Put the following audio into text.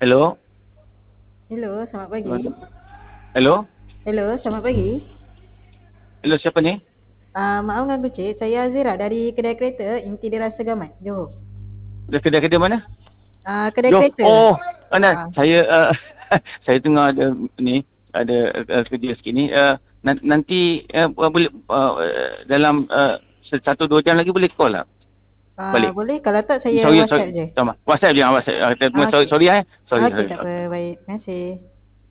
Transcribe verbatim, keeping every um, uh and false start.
Hello? Hello, selamat pagi. Hello? Hello, selamat pagi. Hello, siapa ni? Uh, maaf ganggu cik, saya Azira dari kedai kereta Inti Dirasa Gamat, Johor. Dari kedai-kedai mana? Uh, kedai Yo, kereta. oh, mana? Uh, Saya, uh, saya tengah ada ni, ada uh, kerja sikit ni. Uh, nanti uh, boleh uh, dalam uh, satu dua jam lagi boleh call lah. uh, Balik. boleh, kalau tak saya Sorry, sorry. WhatsApp je. Sama. WhatsApp je, WhatsApp. Uh, Uh, sorry, okay. sorry eh. Sorry, Okey, sorry. tak apa. Okay. Baik. Terima kasih.